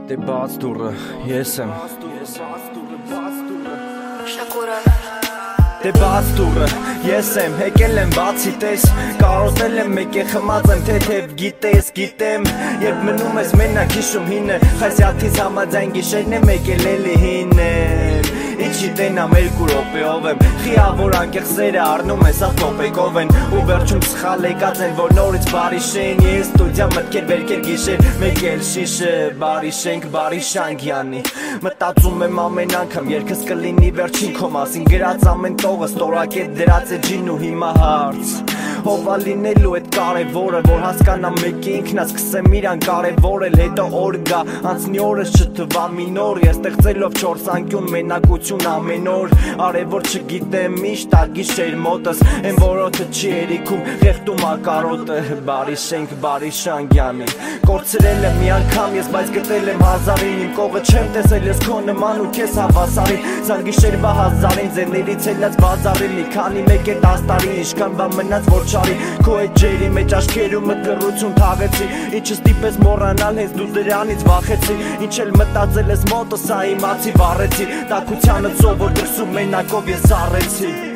Դե բաց դուրը, ես եմ Դե բաց դուրը, ես եմ, հեկել եմ բացի տես Կարոտել եմ մեկ է խմած եմ թեթև գիտեմ Երբ մնում ես մենակ հիշում հինը Խասյաթից համաձայն գիշերն եմ եկել էլի հինել Իչի տենամ երկու րոպեով եմ Խիավոր անկեղծերը առնում են սաղ տոպեկով են Ու վերջում սխալ եկած են որ նորից բարի շեն Ես ստուդիա մտքեր վերքեր գիշեր Մեկ էլ շիշը բարի շենք բարի շանգյանի Մտածում եմ ամեն անգամ երկս կլինի վերջին քո մասին Գրած ամեն տողը ստորակետ դրած է ջին ու հիմա հարց Հովա լինելու էդ կարևորը որ հասկանամ մեկի ինքնա սկսեմ իրան կարևորել Հետո օր գա անցնի օրս չթվա մի նոր Ես ստեղծելով չորս անկյուն մենակություն ամեն օր Արևոր չգիտեմ միշտ ագիշեր մոտս Են որոթը չի երիքում ղեղտում ակարոտը Բարի շենք բարի շանգյանի Կորցրել եմ մի անգամ ես բայց գտել եմ հազարին Իմ կողը չեմ տեսել ես քո նման ու քեզ հավասարին Զանգիշերվա հազարին ձերներից ելած բազարին Մի քանի մեկ է 10 տարի ինչքան բա մնաց որ չարի Քո այդ ջերի մեջ աչքերում մտլռություն թաղեցի Ինչը ստիպես մոռանալ հենց դու դրանից վախեցի Ինչ էլ մտածել ես մոտս սա իմացի վառեցի Տաքությանը ծով որ դրսում մենակով ես զառեցի